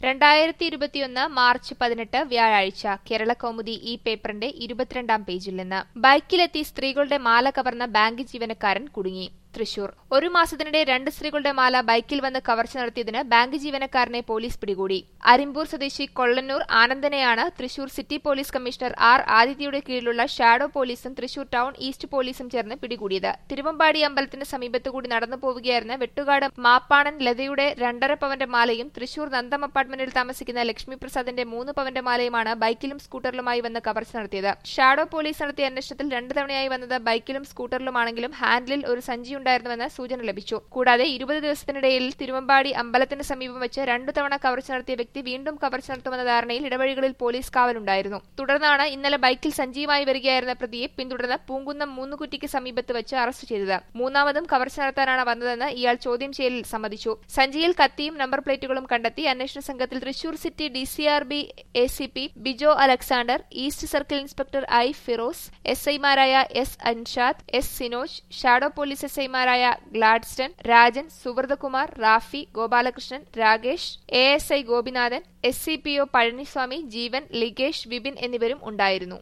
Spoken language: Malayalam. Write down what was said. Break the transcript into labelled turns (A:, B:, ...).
A: 2021 മാർച്ച് 18 വ്യാഴാഴ്ച കേരളകൗമുദി ഈ പേപ്പറിന്റെ 22-ാം പേജിൽ നിന്ന് ബൈക്കിലെത്തി സ്ത്രീകളുടെ മാല കവർന്ന ബാങ്ക് ജീവനക്കാരൻ കുടുങ്ങി. തൃശൂർ ഒരു മാസത്തിനിടെ 2 സ്ത്രീകളുടെ മാല ബൈക്കിൽ വന്ന് കവർച്ച നടത്തിയതിന് ബാങ്ക് ജീവനക്കാരനെ പോലീസ് പിടികൂടി. അരിമ്പൂർ സ്വദേശി കൊള്ളന്നൂർ ആനന്ദനെയാണ് Thrissur city police commissioner R ആദിത്യയുടെ കീഴിലുള്ള ഷാഡോ പോലീസും തൃശൂർ ടൗൺ ഈസ്റ്റ് പോലീസും ചേർന്ന് പിടികൂടിയത്. തിരുവമ്പാടി അമ്പലത്തിന് സമീപത്തുകൂടി നടന്നു പോവുകയായിരുന്ന വെട്ടുകാട് മാപ്പാണൻ ലതയുടെ 2.5 പവന്റെ മാലയും തൃശൂർ നന്ദം അപ്പാർട്ട്മെന്റിൽ താമസിക്കുന്ന ലക്ഷ്മി പ്രസാദിന്റെ 3 പവന്റെ മാലയുമാണ് ബൈക്കിലും സ്കൂട്ടറിലുമായി വന്ന് കവർച്ച നടത്തിയത്. ഷാഡോ പോലീസ് നടത്തിയ അന്വേഷണത്തിൽ 2 തവണയായി വന്നത് ബൈക്കിലും സ്കൂട്ടറിലുമാണെങ്കിലും ഹാൻഡിലിൽ ഒരു സഞ്ചി ഉണ്ടായിരുന്നുവെന്ന് സൂചന ലഭിച്ചു. കൂടാതെ 20 ദിവസത്തിനിടയിൽ തിരുവമ്പാടി അമ്പലത്തിന് സമീപം വെച്ച് 2 തവണ കവർച്ച നടത്തിയ വ്യക്തി വീണ്ടും കവർച്ച നടത്തുമെന്ന ധാരണയിൽ ഇടവഴികളിൽ പോലീസ് കാവലുണ്ടായിരുന്നു. തുടർന്നാണ് ഇന്നലെ ബൈക്കിൽ സഞ്ചിയുമായി വരികയായിരുന്ന പ്രതിയെ പിന്തുടർന്ന് പൂങ്കുന്നം മൂന്നുകുറ്റിക്ക് സമീപത്ത് വെച്ച് അറസ്റ്റ് ചെയ്തത്. മൂന്നാമതും കവർച്ച നടത്താനാണ് വന്നതെന്ന് ഇയാൾ ചോദ്യം ചെയ്യലിൽ സമ്മതിച്ചു. സഞ്ചിയിൽ കത്തിയും നമ്പർ പ്ലേറ്റുകളും കണ്ടെത്തി. അന്വേഷണ സംഘത്തിൽ Thrissur city DCRB ACP Bijo Alexander, east circle inspector I Firoz, SI-മാരായ S Anshad, S Sinoj, shadow police SI-മാരായ Gladstone, Rajan, Subrathakumar, Rafi, Gopalakrishnan, Rakesh, ASI Gopinathan, SCPO Pazhaniswamy, Jeevan, Ligesh, Vipin എന്നിവരും ഉണ്ടായിരുന്നു.